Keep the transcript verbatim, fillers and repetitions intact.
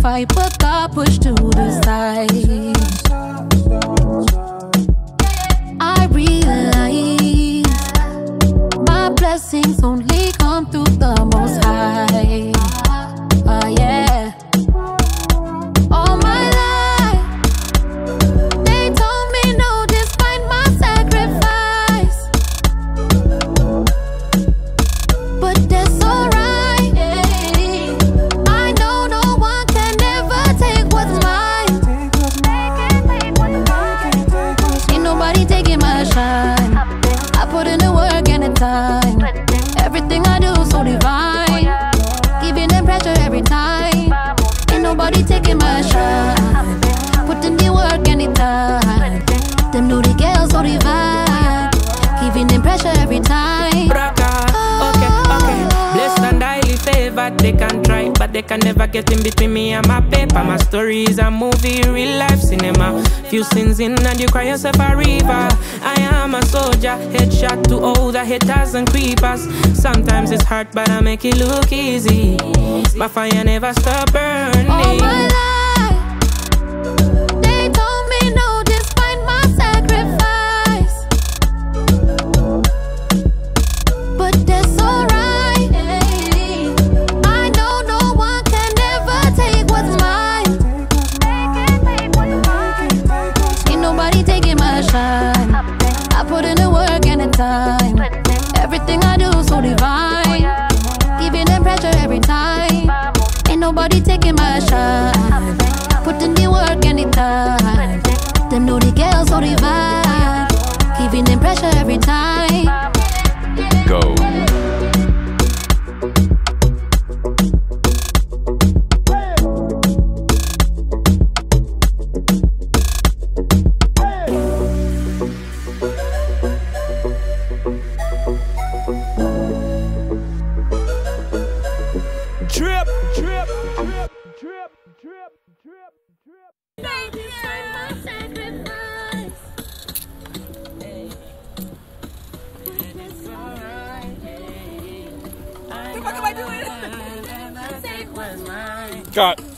fight, but God pushed to the side. I realize my blessings only come through the Most High. Oh yeah. All my life they told me no despite my sacrifice, but that's alright. I know no one can ever take what's mine. Ain't nobody taking my shine. I put in the work and the time. Everything I do so divine. Giving them pressure every time. Ain't nobody taking my shine. Put in the work and the time. Them know the girls so divine. Giving them pressure every time. Okay, okay. Blessed and highly favored. They can try, but they can never get in between me and my paper. My story is a movie, real life cinema. Few sins in and you cry yourself a river. I am a soldier, headshot to all the haters and creepers. Sometimes it's hard, but I make it look easy. My fire never stop burning. All my life they told me no despite my sacrifice, but that's alright. I know no one can ever take what's mine. Ain't nobody taking my shine. I put in the work and the time. Everything I do so divine. Giving them pressure every time. Ain't nobody taking my shine. Put in the work and the time. Them know the girls so divine. Giving them pressure every time. Go. Drip, drip, drip, drip, drip, drip, drip. Baby, find my sacrifice. It's alright. What the fuck am I doing? Cut.